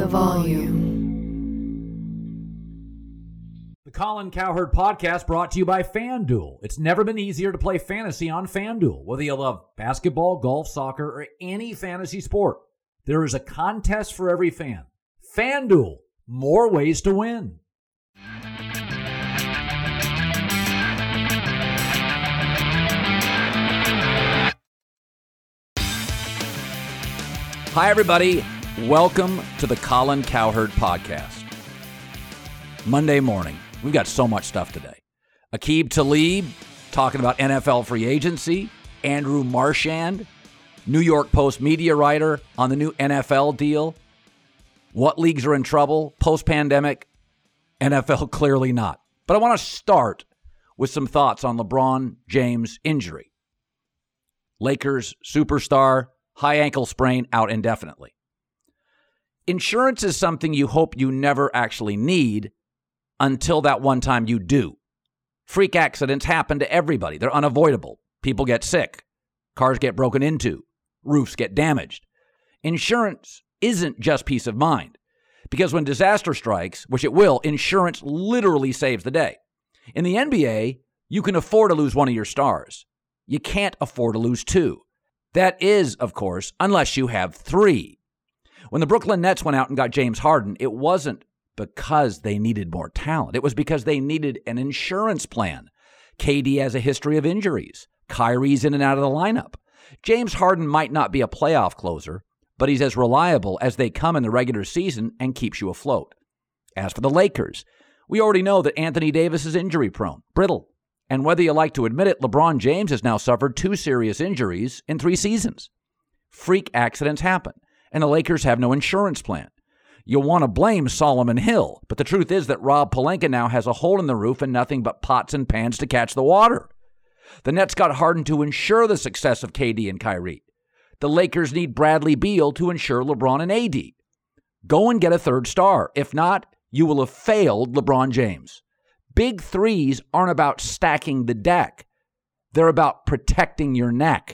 the volume. The Colin Cowherd Podcast brought to you by FanDuel. It's never been easier to play fantasy on FanDuel. Whether you love basketball, golf, soccer, or any fantasy sport, there is a contest for every fan. FanDuel, more ways to win. Hi, everybody. Welcome to the Colin Cowherd Podcast. Monday morning. We've got so much stuff today. Aqib Talib talking about NFL free agency. Andrew Marchand, New York Post media writer on the new NFL deal. What leagues are in trouble post-pandemic? NFL clearly not. But I want to start with some thoughts on LeBron James' injury. Lakers superstar, high ankle sprain, out indefinitely. Insurance is something you hope you never actually need until that one time you do. Freak accidents happen to everybody. They're unavoidable. People get sick. Cars get broken into. Roofs get damaged. Insurance isn't just peace of mind. Because when disaster strikes, which it will, insurance literally saves the day. In the NBA, you can afford to lose one of your stars. You can't afford to lose two. That is, of course, unless you have three. When the Brooklyn Nets went out and got James Harden, it wasn't because they needed more talent. It was because they needed an insurance plan. KD has a history of injuries. Kyrie's in and out of the lineup. James Harden might not be a playoff closer, but he's as reliable as they come in the regular season and keeps you afloat. As for the Lakers, we already know that Anthony Davis is injury-prone, brittle. And whether you like to admit it, LeBron James has now suffered 2 serious injuries in 3 seasons. Freak accidents happen, and the Lakers have no insurance plan. You'll want to blame Solomon Hill, but the truth is that Rob Pelinka now has a hole in the roof and nothing but pots and pans to catch the water. The Nets got Harden to ensure the success of KD and Kyrie. The Lakers need Bradley Beal to ensure LeBron and AD. Go and get a third star. If not, you will have failed LeBron James. Big threes aren't about stacking the deck. They're about protecting your neck.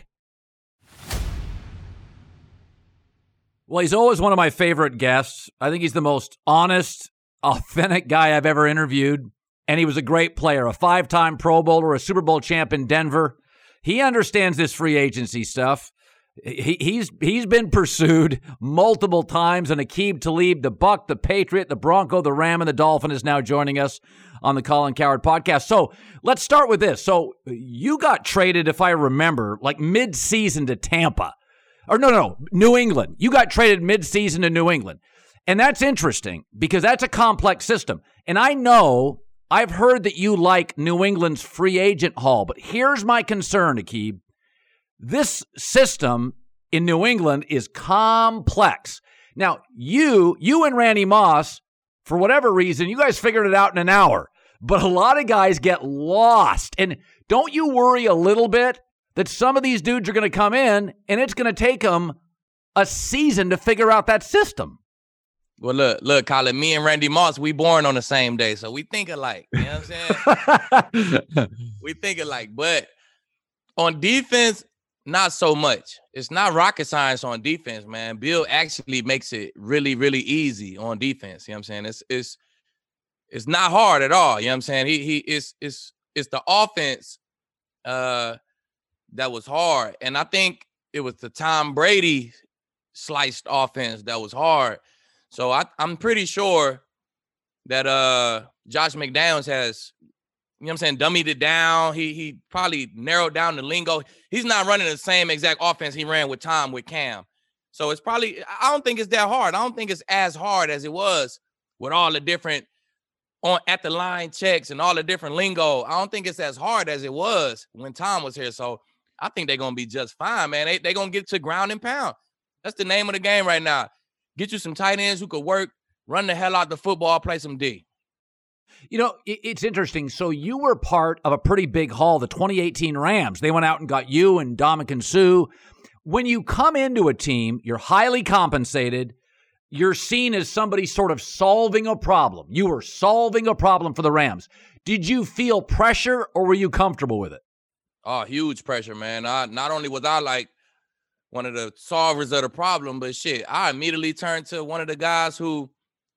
Well, he's always one of my favorite guests. I think he's the most honest, authentic guy I've ever interviewed. And he was a great player, a 5-time Pro Bowler, a Super Bowl champ in Denver. He understands this free agency stuff. He's been pursued multiple times. And Aqib Talib, the Buck, the Patriot, the Bronco, the Ram, and the Dolphin is now joining us on the Colin Cowherd Podcast. So let's start with this. So you got traded, if I remember, like mid-season to Tampa. Or no, New England. You got traded mid-season to New England. And that's interesting because that's a complex system. And I know, I've heard that you like New England's free agent haul. But here's my concern, Aqib. This system in New England is complex. Now, you and Randy Moss, for whatever reason, you guys figured it out in an hour. But a lot of guys get lost. And don't you worry a little bit that some of these dudes are going to come in and it's going to take them a season to figure out that system? Well, look, Colin, me and Randy Moss, we born on the same day, so we think alike. You know what I'm saying? We think alike. But on defense, not so much. It's not rocket science on defense, man. Bill actually makes it really, really easy on defense. You know what I'm saying? It's not hard at all. You know what I'm saying? It's the offense that was hard. And I think it was the Tom Brady sliced offense that was hard. So I'm pretty sure that Josh McDaniels has, you know what I'm saying, dummied it down. He probably narrowed down the lingo. He's not running the same exact offense he ran with Cam. So it's probably, I don't think it's that hard. I don't think it's as hard as it was with all the different at the line checks and all the different lingo. I don't think it's as hard as it was when Tom was here. So I think they're going to be just fine, man. They're going to get to ground and pound. That's the name of the game right now. Get you some tight ends who could work, run the hell out the football, play some D. You know, it's interesting. So you were part of a pretty big haul, the 2018 Rams. They went out and got you and Ndamukong Suh. When you come into a team, you're highly compensated. You're seen as somebody sort of solving a problem. You were solving a problem for the Rams. Did you feel pressure or were you comfortable with it? Oh, huge pressure, man. Not only was I like one of the solvers of the problem. But shit, I immediately turned to one of the guys who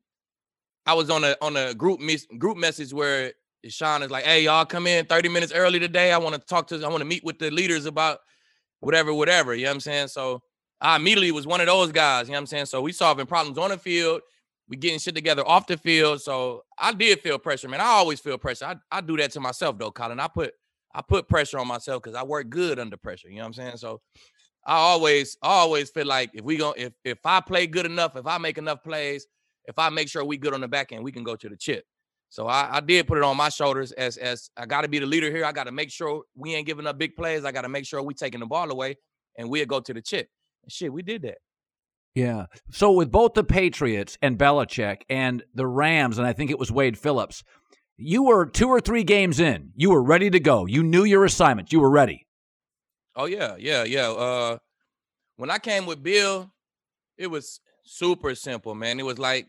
I was on a group message where Sean is like, "Hey, y'all come in 30 minutes early today. I want to meet with the leaders about whatever. You know what I'm saying? So I immediately was one of those guys, you know what I'm saying? So we solving problems on the field. We getting shit together off the field. So I did feel pressure, man. I always feel pressure. I do that to myself though, Colin. I put pressure on myself because I work good under pressure. You know what I'm saying? So I always feel like if I play good enough, if I make enough plays, if I make sure we good on the back end, we can go to the chip. So I did put it on my shoulders as I got to be the leader here. I got to make sure we ain't giving up big plays. I got to make sure we taking the ball away and we'll go to the chip. And shit, we did that. Yeah. So with both the Patriots and Belichick and the Rams, and I think it was Wade Phillips, you were 2 or 3 games in. You were ready to go. You knew your assignment. You were ready. Oh, yeah. When I came with Bill, it was super simple, man. It was like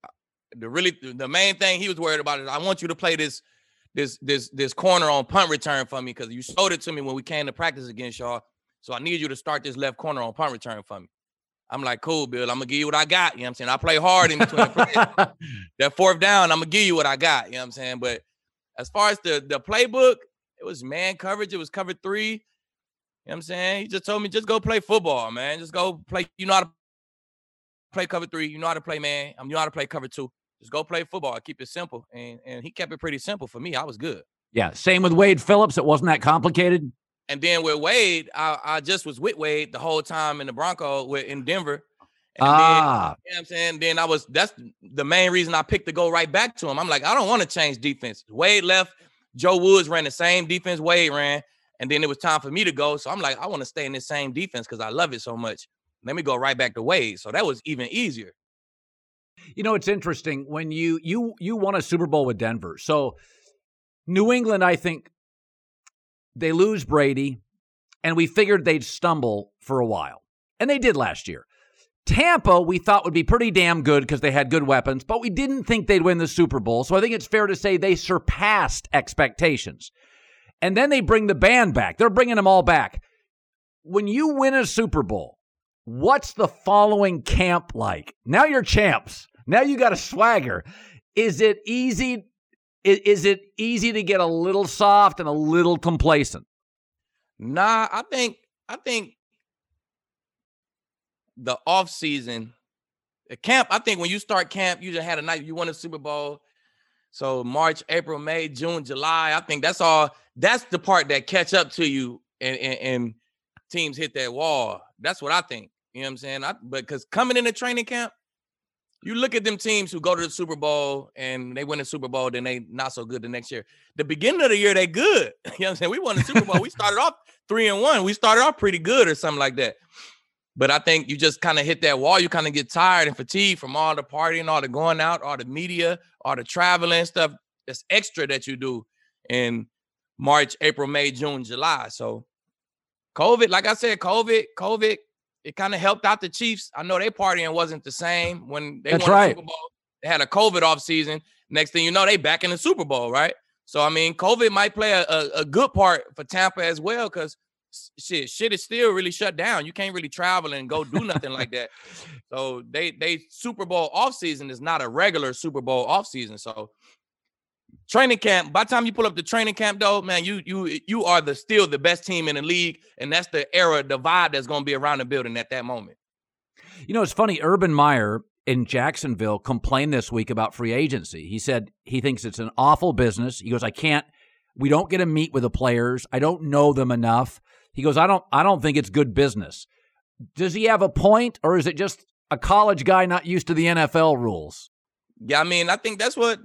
the main thing he was worried about is I want you to play this corner on punt return for me because you showed it to me when we came to practice against y'all. So I need you to start this left corner on punt return for me. I'm like, cool, Bill. I'm going to give you what I got. You know what I'm saying? I play hard in between the plays. That fourth down, I'm going to give you what I got. You know what I'm saying? But as far as the playbook, it was man coverage. It was cover 3. You know what I'm saying? He just told me, just go play football, man. Just go play. You know how to play cover 3. You know how to play man. You know how to play cover 2. Just go play football. Keep it simple. And he kept it pretty simple for me. I was good. Yeah. Same with Wade Phillips. It wasn't that complicated. And then with Wade, I just was with Wade the whole time in the Bronco in Denver. And then, you know what I'm saying? Then that's the main reason I picked to go right back to him. I'm like, I don't want to change defense. Wade left. Joe Woods ran the same defense Wade ran. And then it was time for me to go. So I'm like, I want to stay in this same defense because I love it so much. Let me go right back to Wade. So that was even easier. You know, it's interesting when you won a Super Bowl with Denver. So New England, I think, they lose Brady, and we figured they'd stumble for a while. And they did last year. Tampa, we thought would be pretty damn good because they had good weapons, but we didn't think they'd win the Super Bowl. So I think it's fair to say they surpassed expectations. And then they bring the band back. They're bringing them all back. When you win a Super Bowl, what's the following camp like? Now you're champs. Now you got a swagger. Is it easy? Is it easy to get a little soft and a little complacent? Nah, I think the off season, the camp. I think when you start camp, you just had a night. You won a Super Bowl, so March, April, May, June, July. I think that's all. That's the part that catch up to you, and teams hit that wall. That's what I think. You know what I'm saying? But because coming into training camp, you look at them teams who go to the Super Bowl and they win the Super Bowl, then they not so good the next year. The beginning of the year, they good. You know what I'm saying? We won the Super Bowl. We started off 3-1. We started off pretty good or something like that. But I think you just kind of hit that wall. You kind of get tired and fatigued from all the partying, all the going out, all the media, all the traveling stuff. That's extra that you do in March, April, May, June, July. So COVID, like I said, COVID, it kind of helped out the Chiefs. I know their partying wasn't the same when they won the Super Bowl. They had a COVID offseason. Next thing you know, they back in the Super Bowl, right? So, I mean, COVID might play a good part for Tampa as well because shit is still really shut down. You can't really travel and go do nothing like that. So, they Super Bowl offseason is not a regular Super Bowl offseason. So, training camp, by the time you pull up the training camp, though, man, you are still the best team in the league, and that's the era, the vibe that's going to be around the building at that moment. You know, it's funny. Urban Meyer in Jacksonville complained this week about free agency. He said he thinks it's an awful business. He goes, we don't get to meet with the players. I don't know them enough. He goes, I don't think it's good business. Does he have a point, or is it just a college guy not used to the NFL rules? Yeah, I mean, I think that's what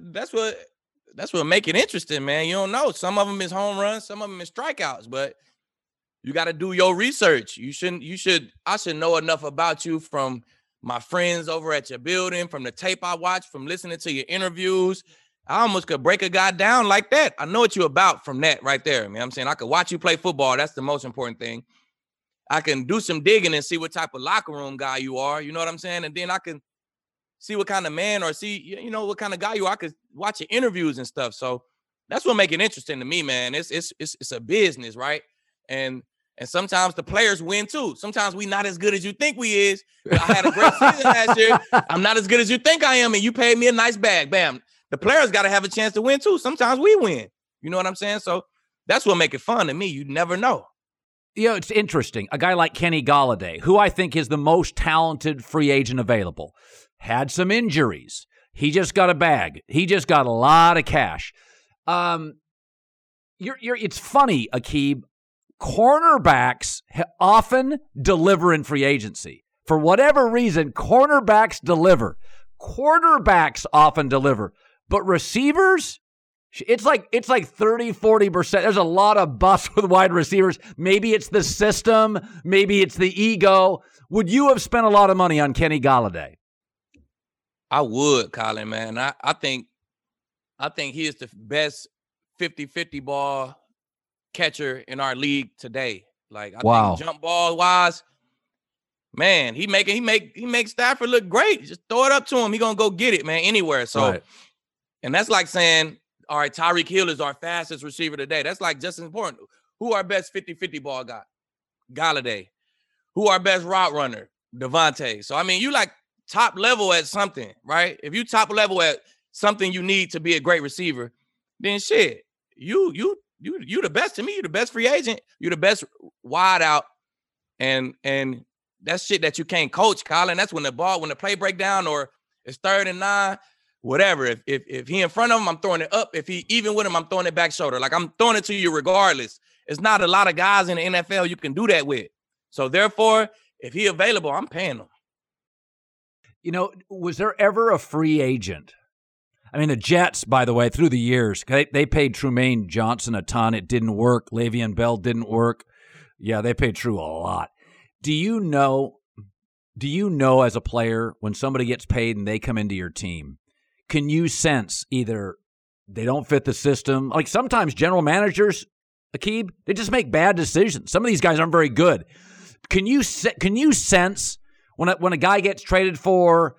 make it interesting, man. You don't know. Some of them is home runs, some of them is strikeouts, but you got to do your research. I should know enough about you from my friends over at your building, from the tape I watch, from listening to your interviews. I almost could break a guy down like that. I know what you're about from that right there. You know what I'm saying? I could watch you play football. That's the most important thing. I can do some digging and see what type of locker room guy you are. You know what I'm saying? And then I can see what kind of man or see, you know, what kind of guy you are. I could watch your interviews and stuff. So that's what make it interesting to me, man. It's a business, right? And And sometimes the players win too. Sometimes we not as good as you think we is. I had a great season last year. I'm not as good as you think I am, and you paid me a nice bag. Bam. The players got to have a chance to win too. Sometimes we win. You know what I'm saying? So that's what make it fun to me. You never know. It's interesting. A guy like Kenny Golladay, who I think is the most talented free agent available, had some injuries. He just got a bag. He just got a lot of cash. It's funny, Aqib. Cornerbacks often deliver in free agency. For whatever reason, cornerbacks deliver. Quarterbacks often deliver. But receivers, it's like 30-40%. There's a lot of busts with wide receivers. Maybe it's the system. Maybe it's the ego. Would you have spent a lot of money on Kenny Golladay? I would, Colin, man. I think he is the best 50-50 ball catcher in our league today. Like, I think jump ball wise, man, he makes Stafford look great. Just throw it up to him. He gonna go get it, man, anywhere. So, right. And that's like saying, all right, Tyreek Hill is our fastest receiver today. That's like just as important. Who our best 50-50 ball guy? Golladay. Who our best route runner? Devontae. So, I mean, you like top level at something, right? If you top level at something you need to be a great receiver, then shit, you the best to me. You're the best free agent. You're the best wide out. And that's shit that you can't coach, Colin. That's when the play break down or it's 3rd and 9, whatever. If he in front of him, I'm throwing it up. If he even with him, I'm throwing it back shoulder. Like, I'm throwing it to you regardless. It's not a lot of guys in the NFL you can do that with. So therefore, if he available, I'm paying him. You know, was there ever a free agent? I mean, the Jets, by the way, through the years, they paid Trumaine Johnson a ton. It didn't work. Le'Veon Bell didn't work. Yeah, they paid True a lot. Do you know as a player when somebody gets paid and they come into your team, can you sense either they don't fit the system? Like sometimes general managers, Aqib, they just make bad decisions. Some of these guys aren't very good. Can you sense when a guy gets traded for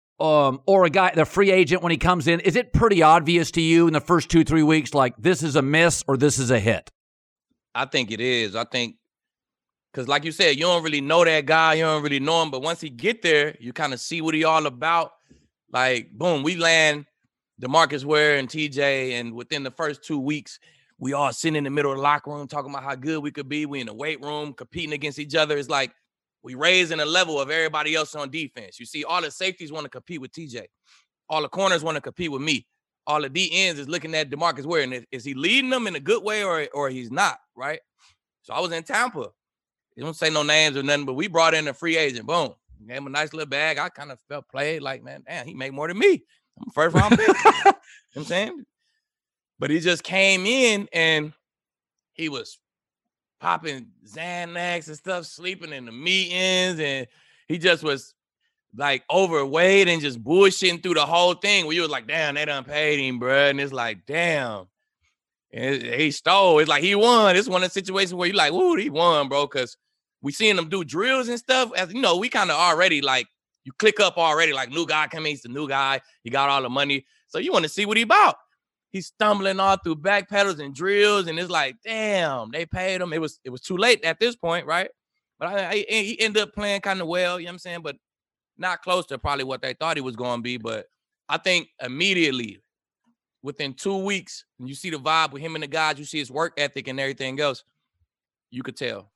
or a guy, the free agent when he comes in, is it pretty obvious to you in the first 2-3 weeks, like this is a miss or this is a hit? I think it is. I think because like you said, you don't really know that guy. You don't really know him. But once he get there, you kind of see what he all about. Like, boom, we land DeMarcus Ware and TJ. And within the first 2 weeks, we all sitting in the middle of the locker room talking about how good we could be. We in the weight room competing against each other. It's like we raising a level of everybody else on defense. You see, all the safeties want to compete with TJ. All the corners want to compete with me. All the D ends is looking at DeMarcus Ware. And is he leading them in a good way or he's not, right? So I was in Tampa. You don't say no names or nothing, but we brought in a free agent. Boom. Gave him a nice little bag. I kind of felt played like, man, damn, he made more than me. I'm a first round pick. You know what I'm saying? But he just came in and he was popping Xanax and stuff, sleeping in the meetings. And he just was like overweight and just bullshitting through the whole thing where you was like, damn, they done paid him, bro. And it's like, damn. And he stole. It's like he won. It's one of the situations where you're like, ooh, he won, bro. Because we seeing him do drills and stuff. As you know, we kind of already like, you click up already, like new guy coming, he's the new guy. He got all the money. So you want to see what he about. He's stumbling all through back pedals and drills. And it's like, damn, they paid him. It was too late at this point, right? But he ended up playing kind of well, you know what I'm saying? But not close to probably what they thought he was going to be. But I think immediately, within 2 weeks, and you see the vibe with him and the guys, you see his work ethic and everything else, you could tell.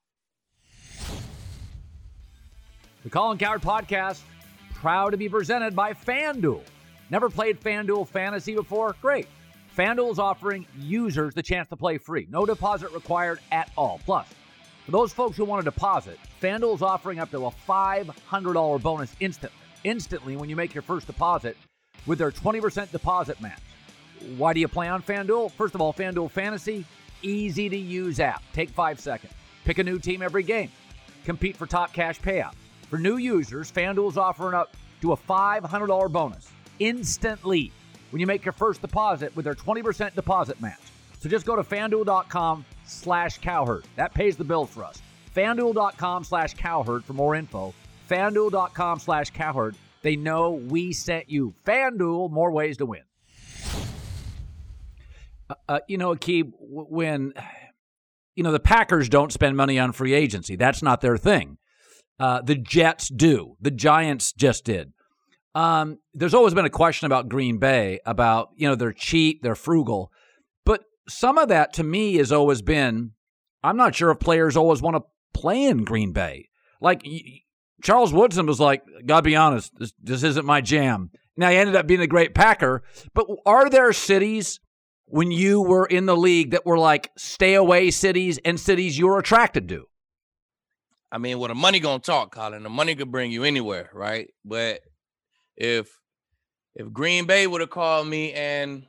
The Colin Cowherd Podcast, proud to be presented by FanDuel. Never played FanDuel Fantasy before? Great. FanDuel is offering users the chance to play free. No deposit required at all. Plus, for those folks who want to deposit, FanDuel is offering up to a $500 bonus instantly when you make your first deposit with their 20% deposit match. Why do you play on FanDuel? First of all, FanDuel Fantasy, easy to use app. Take 5 seconds. Pick a new team every game. Compete for top cash payout. For new users, FanDuel is offering up to a $500 bonus instantly when you make your first deposit with their 20% deposit match. So just go to FanDuel.com/Cowherd. That pays the bill for us. FanDuel.com/Cowherd for more info. FanDuel.com/Cowherd. They know we sent you. FanDuel, more ways to win. Aqib, when the Packers don't spend money on free agency. That's not their thing. The Jets do. The Giants just did. There's always been a question about Green Bay, about, they're cheap, they're frugal. But some of that to me has always been, I'm not sure if players always want to play in Green Bay. Like Charles Woodson was like, gotta be honest, this isn't my jam. Now, he ended up being a great Packer. But are there cities when you were in the league that were like stay away cities and cities you were attracted to? I mean, well, the money gonna talk, Colin. The money could bring you anywhere, right? But if Green Bay would have called me and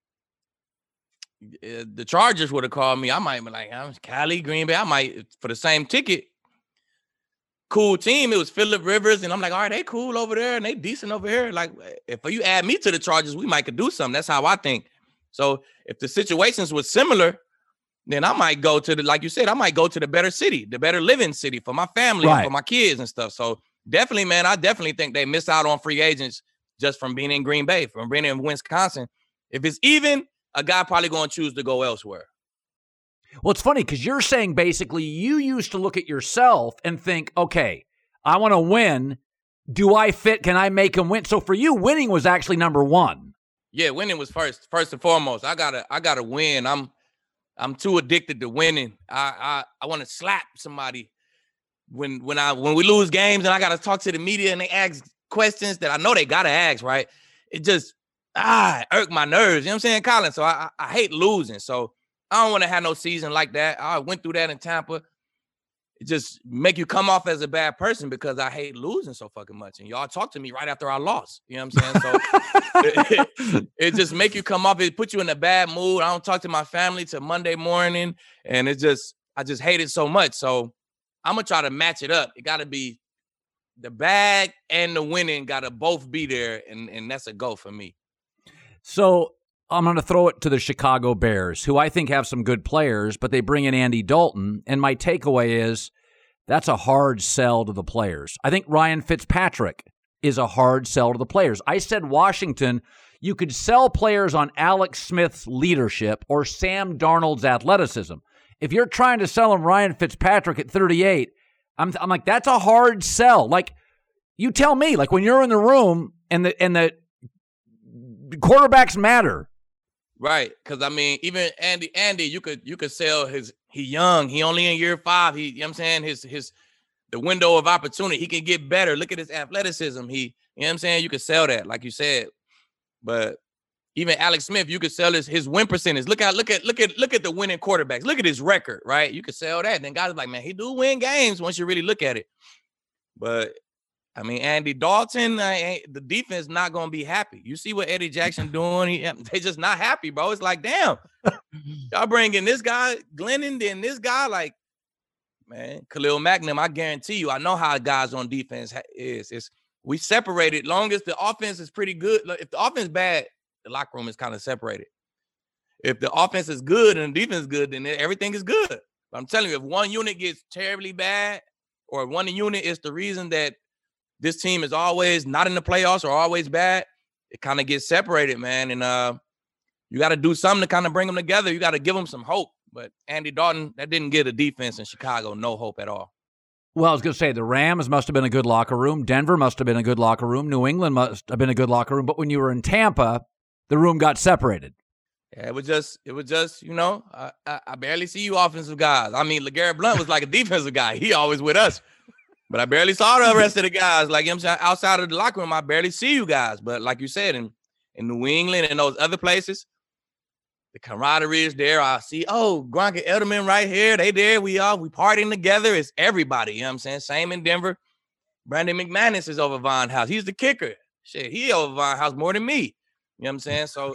the Chargers would have called me, I might be like, I'm Cali, Green Bay. I might, for the same ticket. Cool team. It was Phillip Rivers, and I'm like, all right, they cool over there, and they decent over here. Like, if you add me to the Chargers, we might could do something. That's how I think. So if the situations were similar, then I might go to like you said, I might go to the better city, the better living city for my family, and for my kids and stuff. So definitely, man, I definitely think they miss out on free agents just from being in Green Bay, from being in Wisconsin. If it's even, a guy probably going to choose to go elsewhere. Well, it's funny because you're saying basically you used to look at yourself and think, okay, I want to win. Do I fit? Can I make them win? So for you, winning was actually number one. Yeah, winning was first and foremost. I gotta win. I'm too addicted to winning. I want to slap somebody when we lose games and I gotta talk to the media and they ask questions that I know they gotta ask, right? It just irk my nerves. You know what I'm saying, Colin? So I hate losing. So I don't want to have no season like that. I went through that in Tampa. It just make you come off as a bad person because I hate losing so fucking much. And y'all talk to me right after I lost. You know what I'm saying? So it just make you come off. It put you in a bad mood. I don't talk to my family till Monday morning. And I just hate it so much. So I'm going to try to match it up. It got to be the bag and the winning got to both be there. And that's a go for me. So I'm going to throw it to the Chicago Bears, who I think have some good players, but they bring in Andy Dalton. And my takeaway is that's a hard sell to the players. I think Ryan Fitzpatrick is a hard sell to the players. I said Washington, you could sell players on Alex Smith's leadership or Sam Darnold's athleticism. If you're trying to sell him Ryan Fitzpatrick at 38, I'm like, that's a hard sell. Like, you tell me, like when you're in the room and the quarterbacks matter. Right, because I mean, even Andy, you could sell he young, he only in year 5. You know what I'm saying, his the window of opportunity, he can get better. Look at his athleticism. You know what I'm saying, you could sell that, like you said. But even Alex Smith, you could sell his win percentage. Look at the winning quarterbacks. Look at his record, right? You could sell that. And then guys are like, man, he do win games once you really look at it. But I mean, Andy Dalton, the defense not going to be happy. You see what Eddie Jackson doing? They just not happy, bro. It's like, damn, y'all bring in this guy, Glennon, then this guy, like, man, Khalil Mack, I guarantee you, I know how guys on defense is. We separated. Long as the offense is pretty good. If the offense is bad, the locker room is kind of separated. If the offense is good and the defense is good, then everything is good. But I'm telling you, if one unit gets terribly bad or one unit is the reason that this team is always not in the playoffs or always bad, it kind of gets separated, man. And you got to do something to kind of bring them together. You got to give them some hope. But Andy Dalton, that didn't give the defense in Chicago no hope at all. Well, I was going to say the Rams must have been a good locker room. Denver must have been a good locker room. New England must have been a good locker room. But when you were in Tampa, the room got separated. Yeah, it was just, I barely see you offensive guys. I mean, LeGarrette Blount was like a defensive guy. He always with us. But I barely saw the rest of the guys. Like, you know what I'm saying, outside of the locker room, I barely see you guys. But like you said, in New England and those other places, the camaraderie is there. I see, Gronk and Edelman right here. They there. We partying together. It's everybody. You know what I'm saying? Same in Denver. Brandon McManus is over Von House. He's the kicker. Shit, he over Von House more than me. You know what I'm saying? So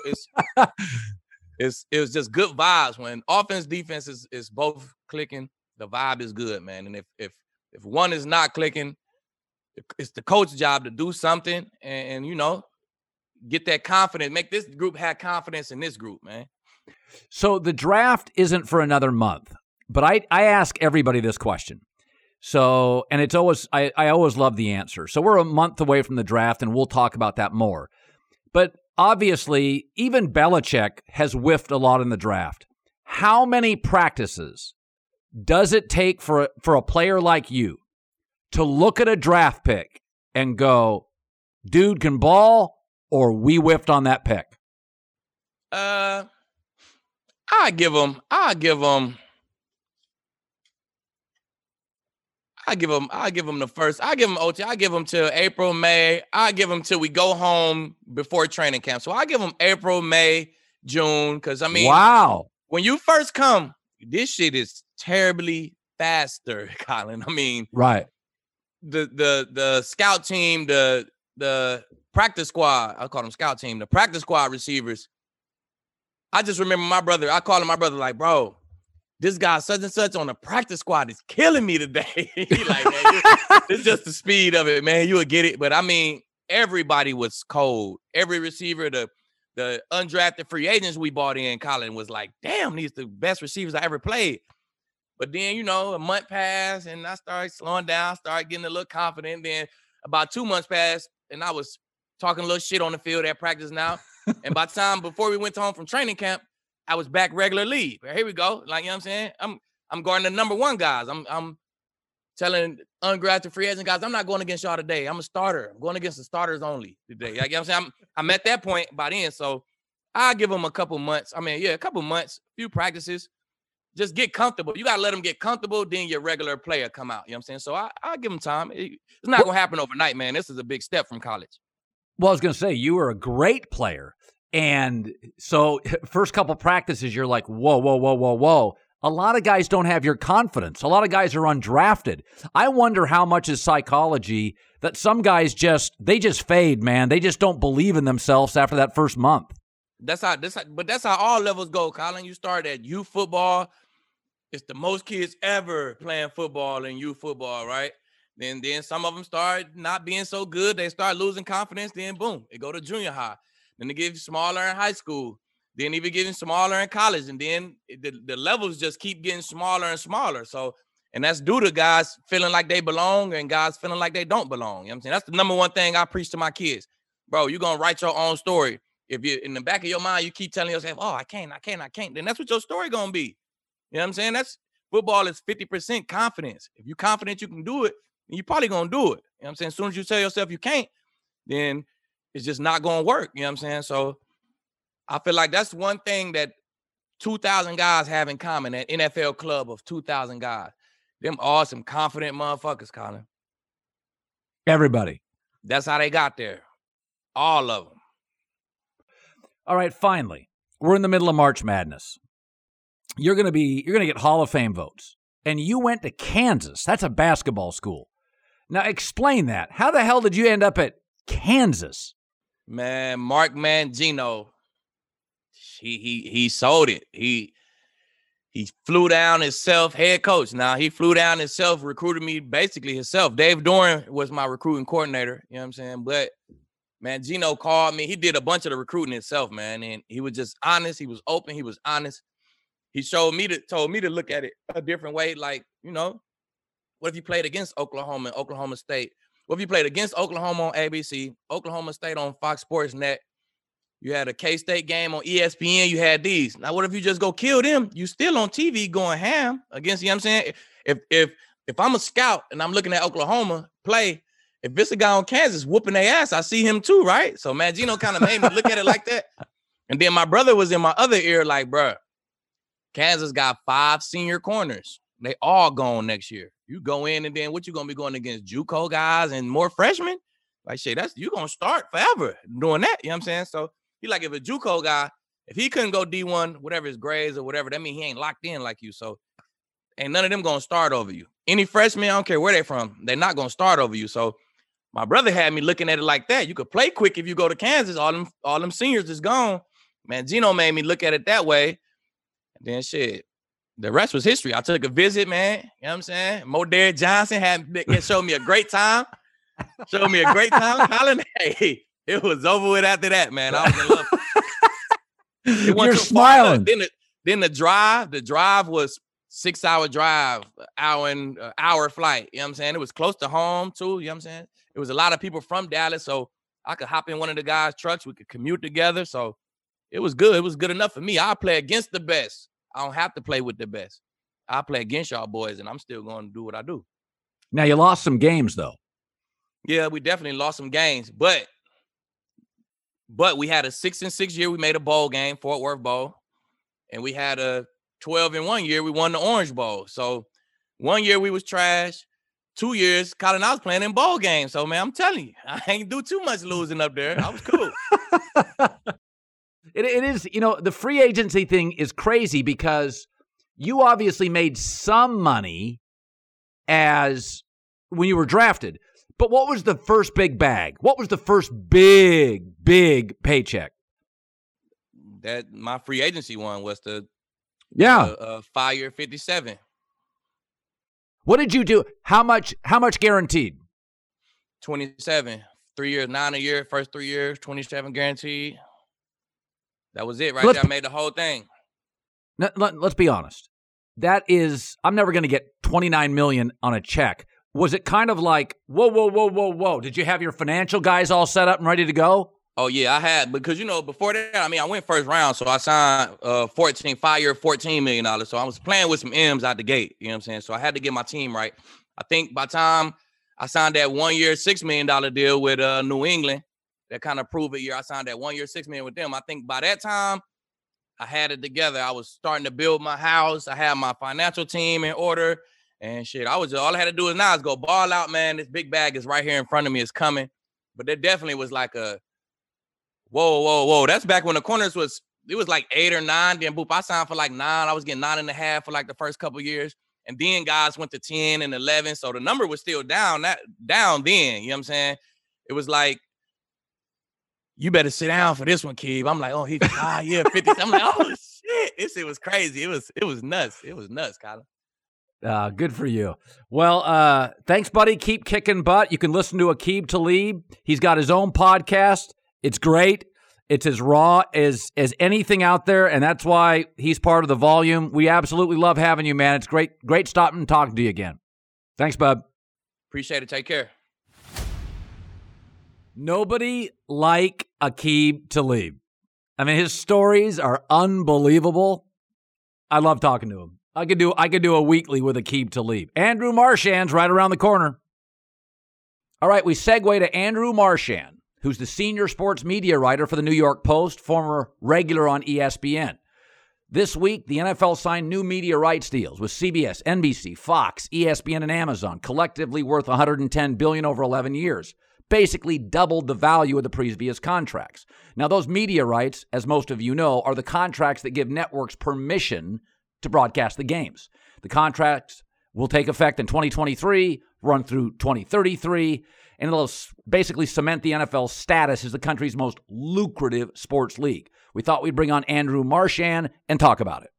it was just good vibes. When offense, defense is both clicking, the vibe is good, man. And if one is not clicking, it's the coach's job to do something and get that confidence, make this group have confidence in this group, man. So the draft isn't for another month, but I ask everybody this question. So, and it's always, I always love the answer. So we're a month away from the draft and we'll talk about that more. But obviously, even Belichick has whiffed a lot in the draft. How many practices does it take for a player like you to look at a draft pick and go, dude can ball, or we whiffed on that pick? I give him the first. I give him OT. I give him till April, May. I give him till we go home before training camp. So I give him April, May, June. Because I mean, wow, when you first come, this shit is terribly faster, Colin. I mean, right. The scout team, the practice squad. I call them scout team. The practice squad receivers. I just remember my brother. I called him my brother, like, bro, this guy such and such on the practice squad is killing me today. He like, man, it's just the speed of it, man. You would get it. But I mean, everybody was cold. Every receiver, the undrafted free agents we bought in, Colin, was like, damn, these the best receivers I ever played. But then, you know, a month passed and I started slowing down, started getting a little confident. Then about 2 months passed and I was talking a little shit on the field at practice now. And by the time before we went home from training camp, I was back regular leave. Here we go. Like, you know what I'm saying? I'm guarding the number one guys. I'm telling undrafted free agent guys, I'm not going against y'all today. I'm a starter. I'm going against the starters only today. Like, you know what I'm saying? I'm at that point by then. So I'll give them a couple months. I mean, yeah, a couple months, few practices. Just get comfortable. You got to let them get comfortable. Then your regular player come out. You know what I'm saying? So I'll give them time. It's not going to happen overnight, man. This is a big step from college. Well, I was going to say, you were a great player. And so first couple practices, you're like, whoa. A lot of guys don't have your confidence. A lot of guys are undrafted. I wonder how much is psychology that some guys they just fade, man. They just don't believe in themselves after that first month. That's how all levels go, Colin. You start at youth football. It's the most kids ever playing football in youth football, right? Then some of them start not being so good. They start losing confidence. Then boom, it go to junior high. Then they get smaller in high school. Then even getting smaller in college. And then the levels just keep getting smaller and smaller. So, and that's due to guys feeling like they belong and guys feeling like they don't belong. You know what I'm saying? That's the number one thing I preach to my kids. Bro, you're going to write your own story. If you in the back of your mind, you keep telling yourself, oh, I can't, then that's what your story going to be. You know what I'm saying? Football is 50% confidence. If you're confident you can do it, then you're probably going to do it. You know what I'm saying? As soon as you tell yourself you can't, then it's just not going to work. You know what I'm saying? So I feel like that's one thing that 2,000 guys have in common, that NFL club of 2,000 guys. Them all some confident motherfuckers, Colin. Everybody. That's how they got there. All of them. All right, finally, we're in the middle of March Madness. You're going to get Hall of Fame votes. And you went to Kansas. That's a basketball school. Now explain that. How the hell did you end up at Kansas? Man, Mark Mangino, he sold it. He flew down himself, head coach. Now he flew down himself, recruited me basically himself. Dave Doran was my recruiting coordinator. You know what I'm saying? But Mangino called me. He did a bunch of the recruiting himself, man. And he was just honest. He was open. He was honest. He told me to look at it a different way. Like, you know, what if you played against Oklahoma and Oklahoma State? What if you played against Oklahoma on ABC, Oklahoma State on Fox Sports Net? You had a K-State game on ESPN. You had these. Now, what if you just go kill them? You still on TV going ham against, you know what I'm saying? If I'm a scout and I'm looking at Oklahoma play, if it's a guy on Kansas whooping their ass, I see him too, right? So Mangino kind of made me look at it like that. And then my brother was in my other ear like, bro, Kansas got 5 senior corners. They all gone next year. You go in and then what you going to be going against JUCO guys and more freshmen? Like, shit, you going to start forever doing that. You know what I'm saying? So he like, if a JUCO guy, if he couldn't go D1, whatever his grades or whatever, that means he ain't locked in like you. So ain't none of them going to start over you. Any freshmen, I don't care where they from, they're not going to start over you. So my brother had me looking at it like that. You could play quick if you go to Kansas. All them seniors is gone. Mangino made me look at it that way. And then shit, the rest was history. I took a visit, man. You know what I'm saying? Modere Johnson showed me a great time. Colin, hey, it was over with after that, man. I was in love. You're smiling. Then the drive was 6-hour drive, hour flight. You know what I'm saying? It was close to home too. You know what I'm saying? It was a lot of people from Dallas, so I could hop in one of the guys' trucks. We could commute together. So it was good. It was good enough for me. I play against the best. I don't have to play with the best. I play against y'all boys, and I'm still going to do what I do. Now, you lost some games, though. Yeah, we definitely lost some games, but we had a 6-6 year. We made a bowl game, Fort Worth Bowl, and we had a 12-1 year. We won the Orange Bowl. So 1 year we was trash. 2 years, Colin, I was playing in bowl games. So, man, I'm telling you, I ain't do too much losing up there. I was cool. It is, the free agency thing is crazy because you obviously made some money as when you were drafted. But what was the first big bag? What was the first big paycheck? That my free agency one was the 5-year 57. What did you do? How much guaranteed? 27. 3 years, 9 a year. First 3 years, 27 guaranteed. That was it right there. I made the whole thing. Let's be honest. That is, I'm never going to get $29 million on a check. Was it kind of like, whoa? Did you have your financial guys all set up and ready to go? Oh, yeah, I had. Because, before that, I went first round. So I signed 5-year, $14 million. So I was playing with some M's out the gate. You know what I'm saying? So I had to get my team right. I think by the time I signed that 1 year, $6 million deal with New England, that kind of proved it year. I signed that 1 year, $6 million with them. I think by that time, I had it together. I was starting to build my house. I had my financial team in order. And shit, all I had to do is go ball out, man. This big bag is right here in front of me. It's coming. But there definitely was like a, whoa. That's back when the corners was like 8 or 9. Then, boop, I signed for like 9. I was getting 9.5 for like the first couple of years. And then guys went to 10 and 11. So the number was still down then. You know what I'm saying? It was like, you better sit down for this one, Keeb. I'm like, oh, 50. I'm like, oh, shit. This shit was crazy. It was nuts. It was nuts, Colin. Good for you. Well, thanks, buddy. Keep kicking butt. You can listen to Aqib Talib. He's got his own podcast. It's great. It's as raw as anything out there, and that's why he's part of the volume. We absolutely love having you, man. It's great stopping and talking to you again. Thanks, bub. Appreciate it. Take care. Nobody like Aqib Talib. I mean, his stories are unbelievable. I love talking to him. I could do a weekly with Aqib Talib. Andrew Marchand's right around the corner. All right, we segue to Andrew Marchand, who's the senior sports media writer for the New York Post, former regular on ESPN. This week, the NFL signed new media rights deals with CBS, NBC, Fox, ESPN, and Amazon, collectively worth $110 billion over 11 years. Basically doubled the value of the previous contracts. Now, those media rights, as most of you know, are the contracts that give networks permission to broadcast the games. The contracts will take effect in 2023, run through 2033, and it'll basically cement the NFL's status as the country's most lucrative sports league. We thought we'd bring on Andrew Marchand and talk about it.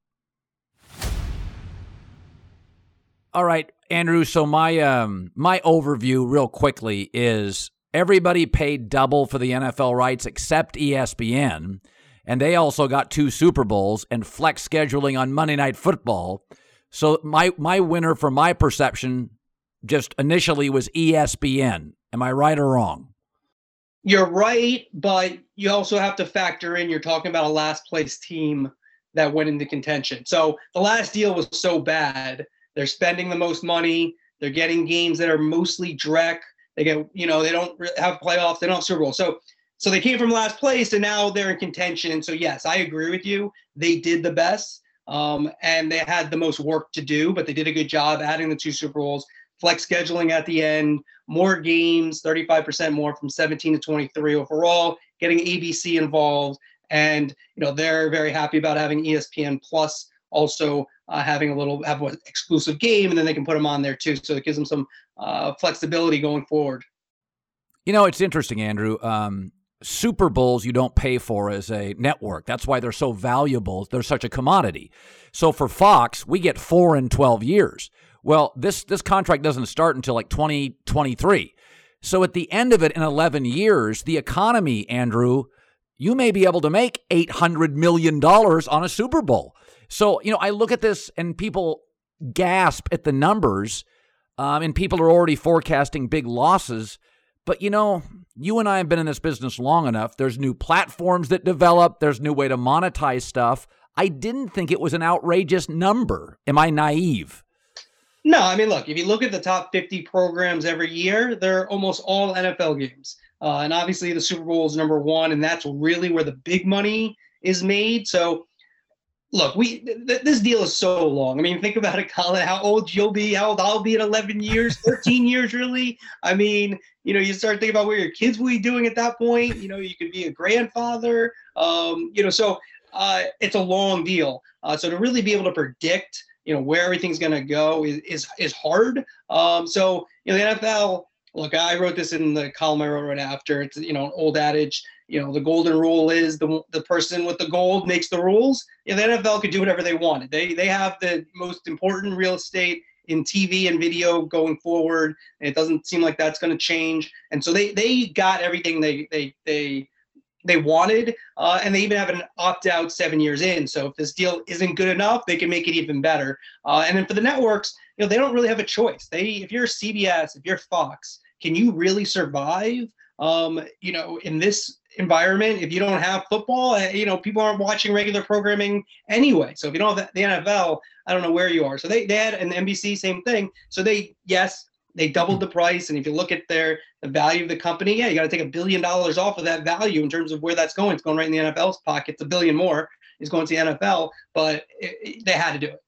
All right, Andrew, so my overview real quickly is everybody paid double for the NFL rights except ESPN, and they also got 2 Super Bowls and flex scheduling on Monday Night Football. So my winner from my perception just initially was ESPN. Am I right or wrong? You're right, but you also have to factor in you're talking about a last place team that went into contention. So the last deal was so bad. They're spending the most money. They're getting games that are mostly Drek. They get, they don't have playoffs. They don't have Super Bowl. So they came from last place and now they're in contention. And so, yes, I agree with you. They did the best and they had the most work to do, but they did a good job adding the 2 Super Bowls, flex scheduling at the end, more games, 35% more from 17 to 23 overall, getting ABC involved. And, they're very happy about having ESPN Plus also having have an exclusive game, and then they can put them on there too. So it gives them some flexibility going forward. It's interesting, Andrew. Super Bowls you don't pay for as a network. That's why they're so valuable. They're such a commodity. So for Fox, we get 4 in 12 years. Well, this contract doesn't start until like 2023. So at the end of it in 11 years, the economy, Andrew, you may be able to make $800 million on a Super Bowl. So, I look at this and people gasp at the numbers, and people are already forecasting big losses. But, you and I have been in this business long enough. There's new platforms that develop. There's new way to monetize stuff. I didn't think it was an outrageous number. Am I naive? No, I mean, look, if you look at the top 50 programs every year, they're almost all NFL games. And obviously the Super Bowl is number one, and that's really where the big money is made. So, look, this deal is so long. I mean, think about it, Colin, how old you'll be, how old I'll be in 11 years, 13 years, really. I mean, you start thinking about where your kids will be doing at that point. You could be a grandfather, so it's a long deal. So to really be able to predict, where everything's going to go is hard. So, the NFL, look, I wrote this in the column I wrote right after. It's, an old adage, the golden rule is the person with the gold makes the rules. The NFL could do whatever they wanted. They have the most important real estate in TV and video going forward. And it doesn't seem like that's going to change. And so they got everything they wanted, and they even have an opt-out 7 years in. So if this deal isn't good enough, they can make it even better. And then for the networks, they don't really have a choice. If you're CBS, if you're Fox, can you really survive, in this environment if you don't have football? People aren't watching regular programming anyway. So if you don't have the NFL, I don't know where you are. So they had an NBC, same thing. So they doubled the price. And if you look at the value of the company, you got to take $1 billion off of that value in terms of where that's going. It's going right in the NFL's pockets. $1 billion more is going to the NFL, but they had to do it.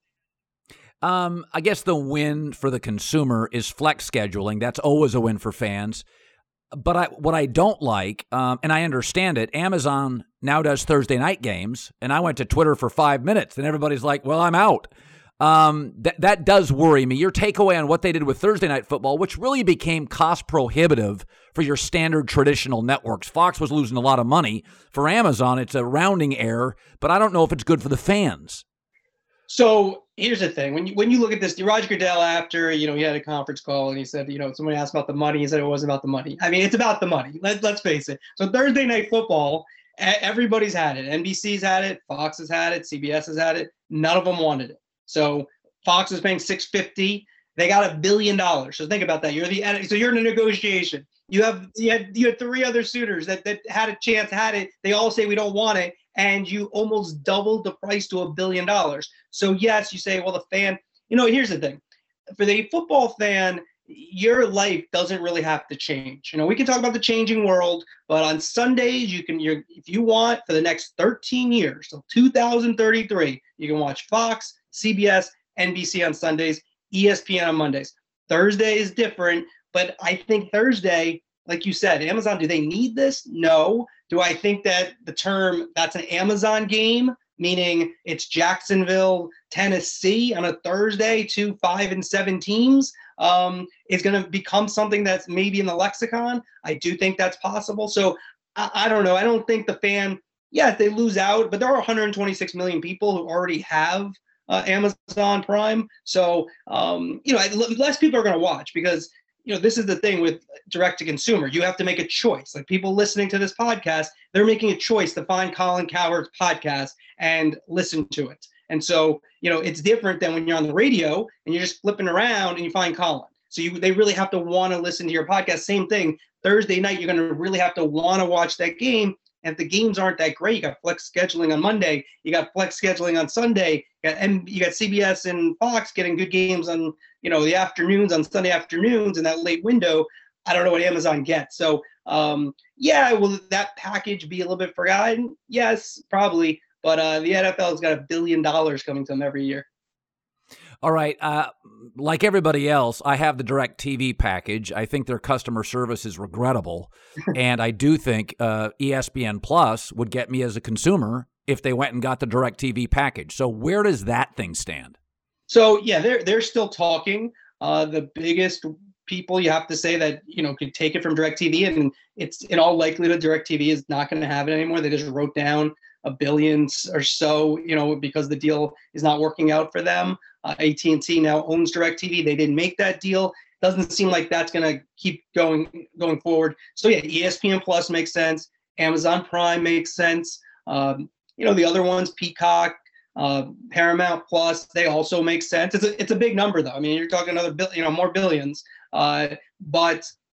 I guess the win for the consumer is flex scheduling. That's always a win for fans. But what I don't like, and I understand it, Amazon now does Thursday night games, and I went to Twitter for 5 minutes, and everybody's like, well, I'm out. That does worry me. Your takeaway on what they did with Thursday Night Football, which really became cost prohibitive for your standard traditional networks. Fox was losing a lot of money. For Amazon, it's a rounding error, but I don't know if it's good for the fans. So here's the thing. When you look at this, Roger Goodell, after, he had a conference call and he said, somebody asked about the money. He said it wasn't about the money. I mean, it's about the money. Let's face it. So Thursday Night Football, everybody's had it. NBC's had it. Fox has had it. CBS has had it. None of them wanted it. So Fox is paying $650. They got $1 billion. So think about that. You're in a negotiation. You had 3 other suitors that had a chance, had it. They all say we don't want it, and you almost doubled the price to $1 billion. So yes, you say, well, the fan. Here's the thing. For the football fan, your life doesn't really have to change. We can talk about the changing world, but on Sundays, if you want, for the next 13 years, so 2033, you can watch Fox, CBS, NBC on Sundays, ESPN on Mondays. Thursday is different, but I think Thursday, like you said, Amazon, do they need this? No. Do I think that the term that's an Amazon game, meaning it's Jacksonville, Tennessee on a Thursday, 2 5-7 teams, is going to become something that's maybe in the lexicon? I do think that's possible. So I don't know. I don't think the fan, they lose out, but there are 126 million people who already have Amazon Prime. So, less people are going to watch because, this is the thing with direct to consumer. You have to make a choice. Like people listening to this podcast, they're making a choice to find Colin Cowherd's podcast and listen to it. And so, it's different than when you're on the radio and you're just flipping around and you find Colin. So they really have to want to listen to your podcast. Same thing. Thursday night, you're going to really have to want to watch that game. And if the games aren't that great, you got flex scheduling on Monday, you got flex scheduling on Sunday, and you got CBS and Fox getting good games on, the afternoons, on Sunday afternoons in that late window. I don't know what Amazon gets. So, will that package be a little bit forgotten? Yes, probably. But the NFL's got $1 billion coming to them every year. All right. Like everybody else, I have the DirecTV package. I think their customer service is regrettable. And I do think ESPN Plus would get me as a consumer if they went and got the DirecTV package. So where does that thing stand? So, they're still talking. The biggest people you have to say that, could take it from DirecTV, and it's in all likelihood DirecTV is not going to have it anymore. They just wrote down $1 billion or so, because the deal is not working out for them. AT&T now owns DirecTV. They didn't make that deal. Doesn't seem like that's going to keep going forward. So ESPN Plus makes sense. Amazon Prime makes sense. The other ones, Peacock, Paramount Plus, they also make sense. It's a big number though. I mean, you're talking another more billions. But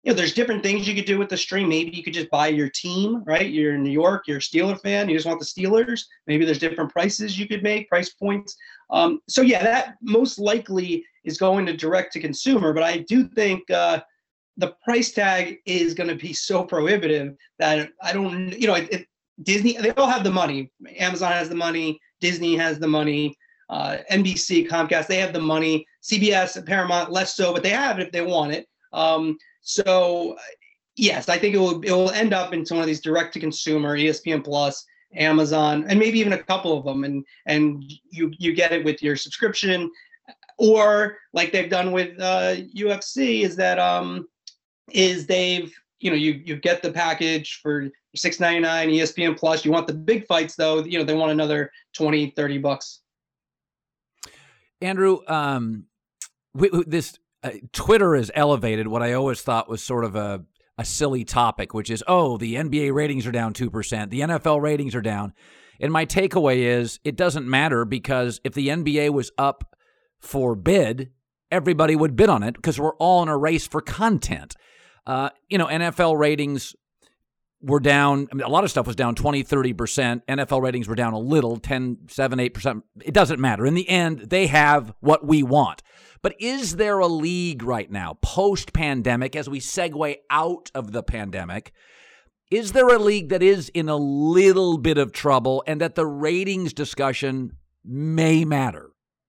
there's different things you could do with the stream. Maybe you could just buy your team, right? You're in New York, you're a Steeler fan, you just want the Steelers. Maybe there's different prices you could make, price points. So yeah, that most likely is going to direct to consumer, but I do think the price tag is going to be so prohibitive that I don't, Disney, they all have the money. Amazon has the money, Disney has the money, NBC, Comcast, they have the money. CBS, Paramount, less so, but they have it if they want it. So yes, I think it will end up into one of these direct to consumer, ESPN Plus, Amazon, and maybe even a couple of them, and you get it with your subscription, or like they've done with UFC, is that they've you get the package for $6.99 ESPN Plus. You want the big fights though, they want another $20-$30. Andrew, this Twitter has elevated what I always thought was sort of a silly topic, which is, the NBA ratings are down 2%, the NFL ratings are down. And my takeaway is it doesn't matter, because if the NBA was up for bid, everybody would bid on it because we're all in a race for content. NFL ratings were down. I mean, a lot of stuff was down 20, 30%. NFL ratings were down a little, 10, 7, 8%. It doesn't matter. In the end, they have what we want. But is there a league right now, post-pandemic, as we segue out of the pandemic, is there a league that is in a little bit of trouble and that the ratings discussion may matter?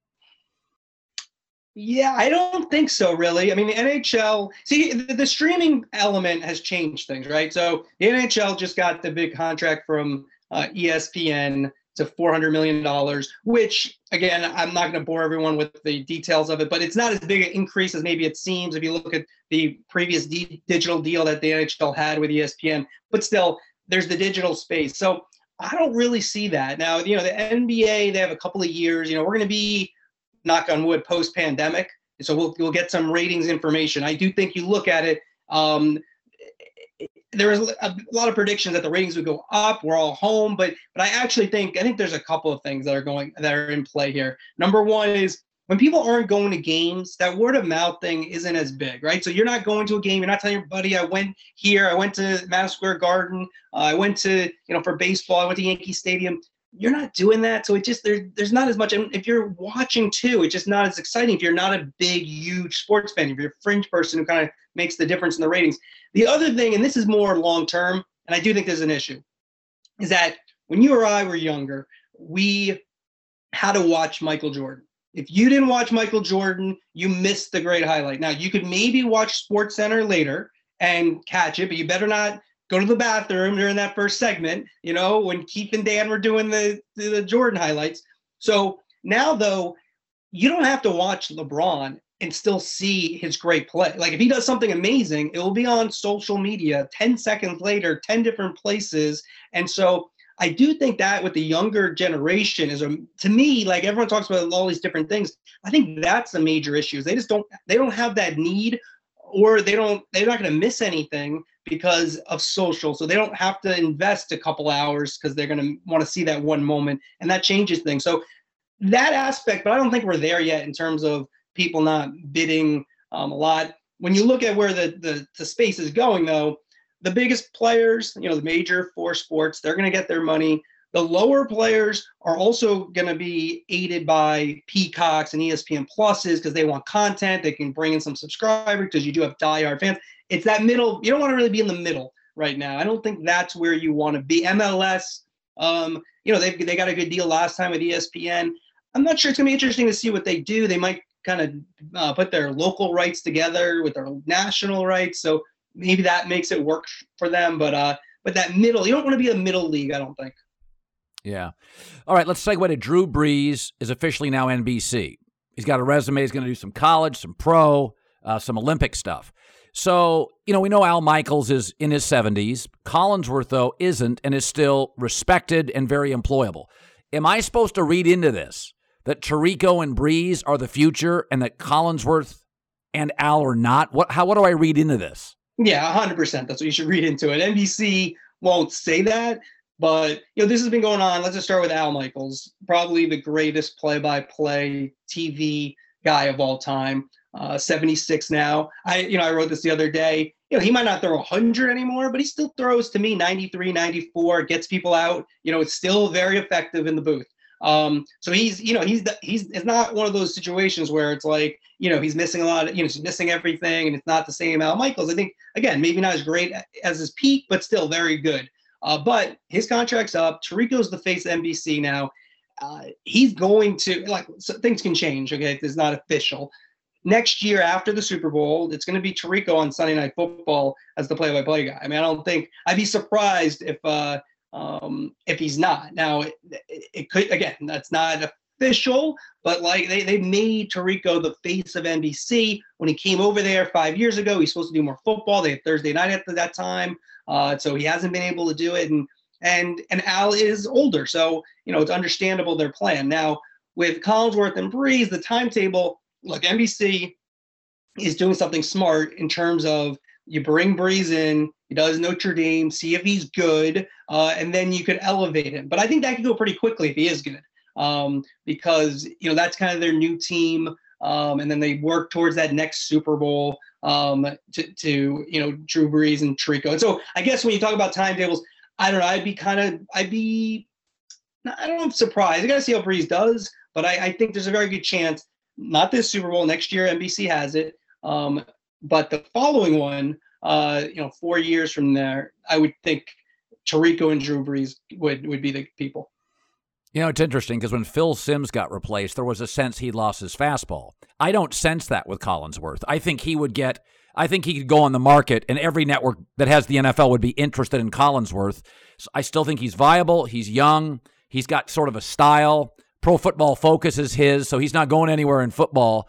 Yeah, I don't think so, really. I mean, the NHL, the streaming element has changed things, right? So the NHL just got the big contract from ESPN to $400 million, which, again, I'm not going to bore everyone with the details of it, but it's not as big an increase as maybe it seems if you look at the previous digital deal that the NHL had with ESPN. But still, there's the digital space. So I don't really see that. Now, the NBA, they have a couple of years. We're going to be, knock on wood, post-pandemic. So we'll get some ratings information. I do think you look at it, there was a lot of predictions that the ratings would go up. We're all home, but I actually think there's a couple of things that are in play here. Number one is when people aren't going to games, that word of mouth thing isn't as big, right? So you're not going to a game. You're not telling your buddy, I went here, I went to Madison Square Garden, I went to, for baseball, I went to Yankee Stadium. You're not doing that. So it just, there's not as much. And if you're watching too, it's just not as exciting if you're not a big, huge sports fan, if you're a fringe person who kind of makes the difference in the ratings. The other thing, and this is more long-term, and I do think there's an issue, is that when you or I were younger, we had to watch Michael Jordan. If you didn't watch Michael Jordan, you missed the great highlight. Now, you could maybe watch SportsCenter later and catch it, but you better not go to the bathroom during that first segment, when Keith and Dan were doing the Jordan highlights. So now, though, you don't have to watch LeBron and still see his great play. Like if he does something amazing, it will be on social media 10 seconds later, 10 different places. And so I do think that with the younger generation to me, like everyone talks about all these different things. I think that's the major issue. They don't have that need, or they're not going to miss anything because of social. So they don't have to invest a couple hours because they're going to want to see that one moment, and that changes things. So that aspect, but I don't think we're there yet in terms of people not bidding a lot. When you look at where the space is going, though, the biggest players, the major four sports, they're going to get their money. The lower players are also going to be aided by Peacocks and ESPN Pluses because they want content. They can bring in some subscribers because you do have diehard fans. It's that middle. You don't want to really be in the middle right now. I don't think that's where you want to be. MLS, they got a good deal last time with ESPN. I'm not sure. It's going to be interesting to see what they do. They might kind of put their local rights together with their national rights. So maybe that makes it work for them. But that middle, you don't want to be a middle league, I don't think. Yeah. All right, let's segue to Drew Brees is officially now NBC. He's got a resume. He's going to do some college, some pro, some Olympic stuff. So, we know Al Michaels is in his 70s. Collinsworth, though, isn't and is still respected and very employable. Am I supposed to read into this that Tirico and Brees are the future and that Collinsworth and Al are not? What do I read into this? Yeah, 100%. That's what you should read into it. NBC won't say that. But, this has been going on. Let's just start with Al Michaels, probably the greatest play-by-play TV guy of all time, 76 now. I wrote this the other day. he might not throw 100 anymore, but he still throws, to me, 93, 94, gets people out. It's still very effective in the booth. So he's it's not one of those situations where it's like, he's missing a lot of, he's missing everything and it's not the same Al Michaels. I think, again, maybe not as great as his peak, but still very good. But his contract's up. Tirico's the face of NBC now. He's going to, so things can change. Okay. It's not official. Next year after the Super Bowl, it's going to be Tirico on Sunday Night Football as the play-by-play guy. I mean, I'd be surprised if he's not. Now, it could, again, that's not official, but they made Tirico the face of NBC when he came over there 5 years ago. He's supposed to do more football. They had Thursday night at that time, so he hasn't been able to do it. And Al is older, so it's understandable their plan. Now with Collinsworth and Brees, the timetable. Look, NBC is doing something smart in terms of you bring Brees in, he does Notre Dame, see if he's good, and then you could elevate him. But I think that could go pretty quickly if he is good, because that's kind of their new team, and then they work towards that next Super Bowl to Drew Brees and Tirico. And so I guess when you talk about timetables, I don't know. I don't know, I'm surprised. I got to see how Brees does, but I think there's a very good chance. Not this Super Bowl, next year NBC has it, but the following one, 4 years from there, I would think Tirico and Drew Brees would be the people. It's interesting because when Phil Simms got replaced, there was a sense he lost his fastball. I don't sense that with Collinsworth. I think he could go on the market and every network that has the NFL would be interested in Collinsworth. So I still think he's viable. He's young. He's got sort of a style. Pro Football Focus is his, so he's not going anywhere in football.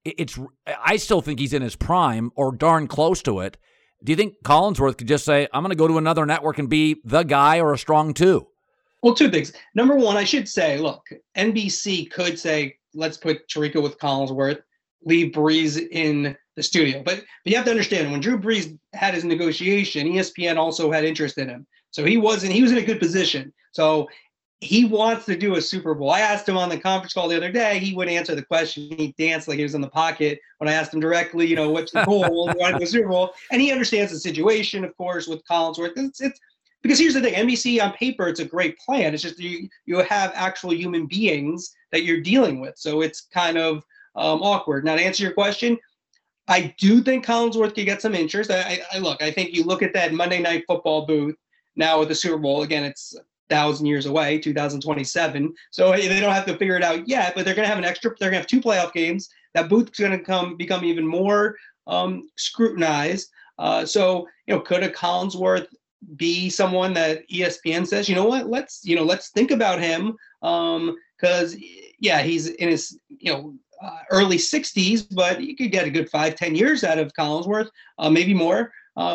I still think he's in his prime or darn close to it. Do you think Collinsworth could just say, I'm going to go to another network and be the guy or a strong two? Well, two things. Number one, I should say, look, NBC could say, let's put Tirico with Collinsworth, leave Brees in the studio. But you have to understand, when Drew Brees had his negotiation, ESPN also had interest in him. So he was in a good position. So he wants to do a Super Bowl. I asked him on the conference call the other day. He would answer the question. He danced like he was in the pocket when I asked him directly, what's the goal? Why do you want to do a Super Bowl? And he understands the situation, of course, with Collinsworth. It's because here's the thing. NBC on paper, it's a great plan. It's just you have actual human beings that you're dealing with. So it's kind of awkward. Now, to answer your question, I do think Collinsworth could get some interest. I think you look at that Monday Night Football booth now with the Super Bowl. Again, it's 1,000 years away, 2027. So they don't have to figure it out yet, but they're going to have they're going to have 2 playoff games. That booth's going to become even more scrutinized. So could a Collinsworth be someone that ESPN says, let's think about him, because he's in his early 60s, but you could get a good 5-10 years out of Collinsworth, maybe more.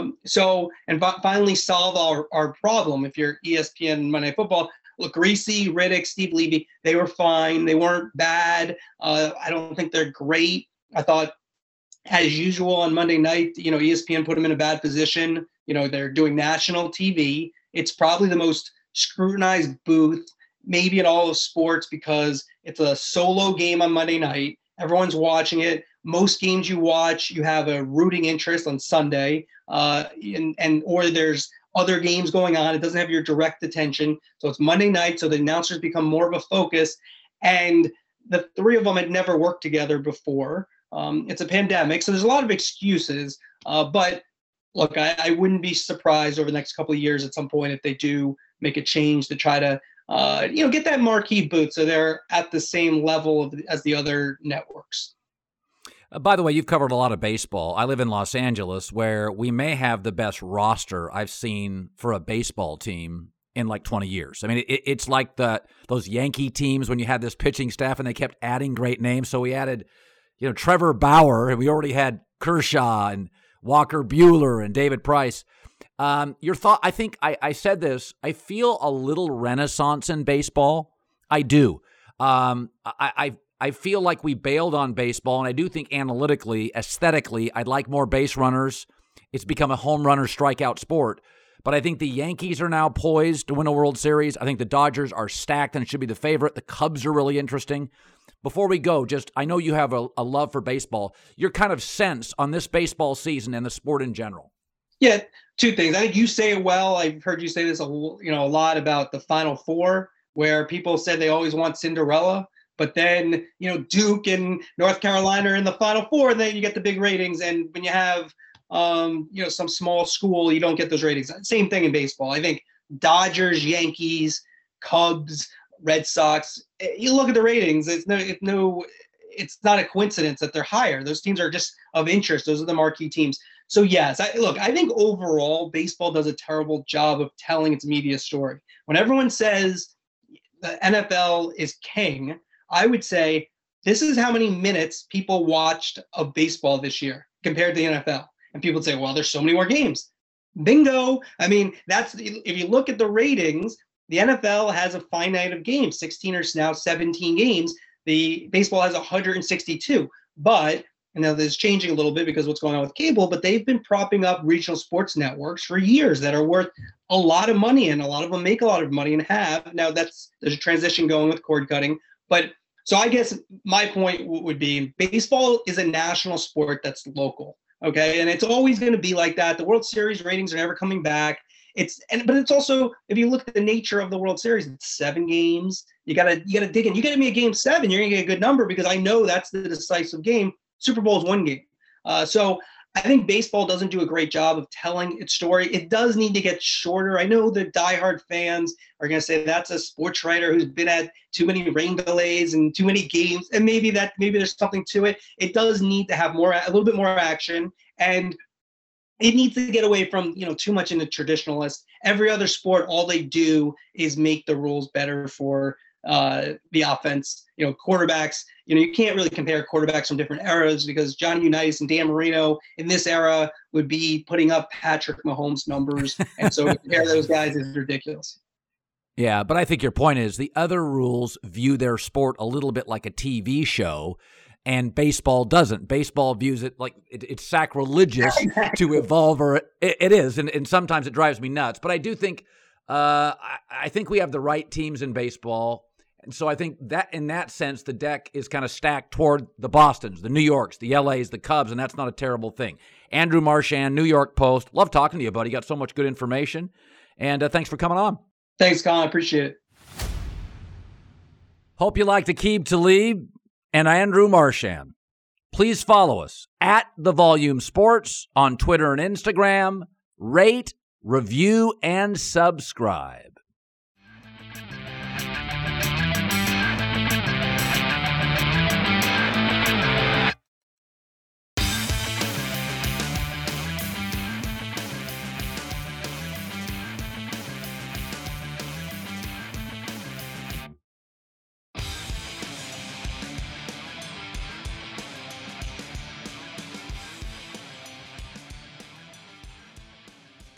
Finally solve our problem. If you're ESPN Monday Night Football, look, Grease, Riddick, Steve Levy, they were fine. They weren't bad. I don't think they're great. I thought, as usual on Monday night, ESPN put them in a bad position. They're doing national TV. It's probably the most scrutinized booth, maybe in all of sports, because it's a solo game on Monday night. Everyone's watching it. Most games you watch, you have a rooting interest on Sunday, or there's other games going on. It doesn't have your direct attention. So it's Monday night, so the announcers become more of a focus. And the 3 of them had never worked together before. It's a pandemic, so there's a lot of excuses. But look, I wouldn't be surprised over the next couple of years at some point if they do make a change to try to get that marquee booth so they're at the same level as the other networks. By the way, you've covered a lot of baseball. I live in Los Angeles, where we may have the best roster I've seen for a baseball team in like 20 years. I mean, it's like those Yankee teams when you had this pitching staff and they kept adding great names. So we added, Trevor Bauer, and we already had Kershaw and Walker Buehler and David Price. Your thought? I think I said this. I feel a little renaissance in baseball. I do. I feel like we bailed on baseball, and I do think analytically, aesthetically, I'd like more base runners. It's become a home runner strikeout sport. But I think the Yankees are now poised to win a World Series. I think the Dodgers are stacked and should be the favorite. The Cubs are really interesting. Before we go, I know you have a love for baseball. Your kind of sense on this baseball season and the sport in general. Yeah, two things. I think you say it well. I've heard you say this a lot about the Final Four, where people said they always want Cinderella, but then Duke and North Carolina are in the Final Four, and then you get the big ratings. And when you have some small school, you don't get those ratings. Same thing in baseball. I think Dodgers, Yankees, Cubs, Red Sox. You look at the ratings. It's not a coincidence that they're higher. Those teams are just of interest. Those are the marquee teams. So yes, I think overall baseball does a terrible job of telling its media story. When everyone says the NFL is king, I would say this is how many minutes people watched of baseball this year compared to the NFL. And people would say, well, there's so many more games. Bingo. I mean, if you look at the ratings, the NFL has a finite of games, 16 or now 17 games. The baseball has 162, but and now this is changing a little bit because of what's going on with cable, but they've been propping up regional sports networks for years that are worth a lot of money, and a lot of them make a lot of money and have. Now there's a transition going with cord cutting. But so I guess my point would be baseball is a national sport that's local. Okay. And it's always going to be like that. The World Series ratings are never coming back. But it's also, if you look at the nature of the World Series, it's 7 games. You gotta dig in. You get me a game 7, you're gonna get a good number because I know that's the decisive game. Super Bowl is 1 game. So I think baseball doesn't do a great job of telling its story. It does need to get shorter. I know the diehard fans are going to say that's a sports writer who's been at too many rain delays and too many games, and maybe there's something to it. It does need to have a little bit more action, and it needs to get away from too much in the traditionalist. Every other sport, all they do is make the rules better for the offense. Quarterbacks, you can't really compare quarterbacks from different eras because Johnny Unitas and Dan Marino in this era would be putting up Patrick Mahomes numbers. And so to compare those guys is ridiculous. Yeah, but I think your point is the other rules view their sport a little bit like a TV show, and baseball doesn't. Baseball views it like it's sacrilegious to evolve, or it is, and sometimes it drives me nuts. But I do think I think we have the right teams in baseball. And so I think that in that sense, the deck is kind of stacked toward the Bostons, the New Yorks, the LAs, the Cubs, and that's not a terrible thing. Andrew Marchand, New York Post. Love talking to you, buddy. You got so much good information. And thanks for coming on. Thanks, Colin. I appreciate it. Hope you liked Aqib Talib and Andrew Marchand. Please follow us at The Volume Sports on Twitter and Instagram. Rate, review, and subscribe.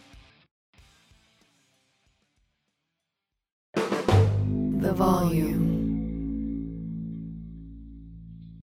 The Volume.